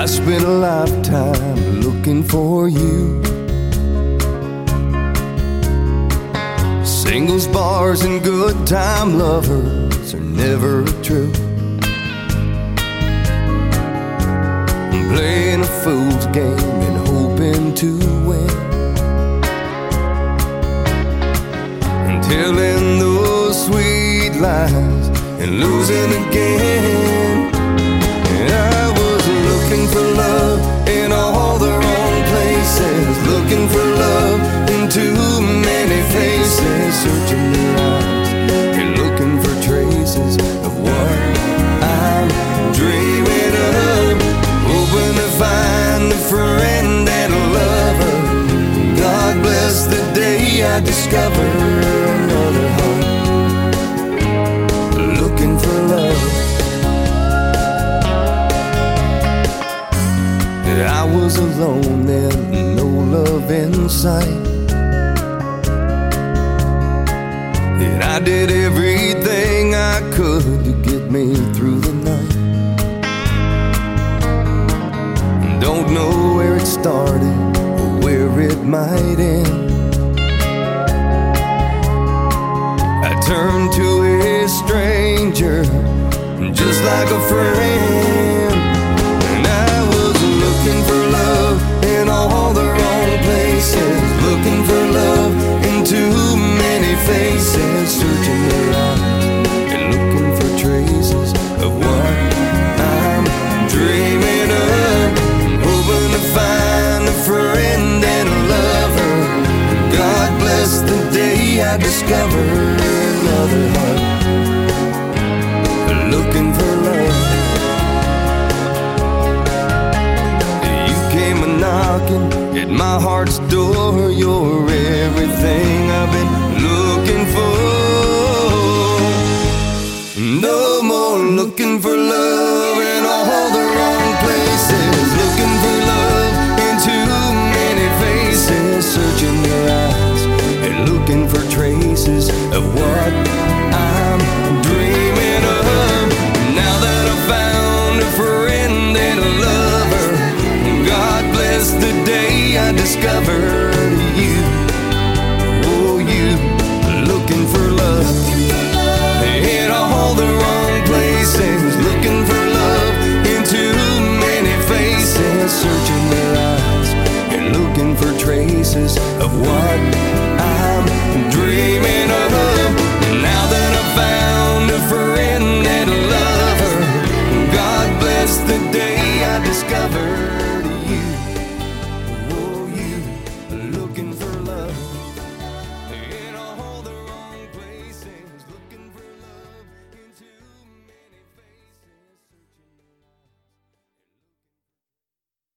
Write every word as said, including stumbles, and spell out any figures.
spent a lifetime looking for you. Singles, bars, and good time lovers are never true. I'm playing a fool's game and hoping to win, and telling those sweet lies and losing again. And I was looking for love in all the wrong places, looking for love in too many faces, searching their eyes and looking for traces of what I'm dreaming of, hoping to find a friend and a lover. God bless the day I discover another heart looking for love. I was alone then, no love in sight, and I did everything I could to get me through the night. Don't know where it started or where it might end. I turned to a stranger just like a friend, and I was looking for love in all the wrong places, looking for love in too many faces, searching their eyes and looking for traces of what I'm dreaming of, hoping to find a friend and a lover. God bless the day I discover another heart looking for love. You came a knocking at my heart's door. You're everything I've been looking for. No more looking for love in all the wrong places, looking for love in too many faces, searching their eyes and looking for traces of what I'm dreaming of. Now that I've found a friend and a lover, God bless the day I discovered you. Oh, you looking for love in all the wrong places, looking for love in too many faces, searching their eyes and looking for traces of what I'm dreaming of. Now that I've found a friend and a lover, God bless the day I discovered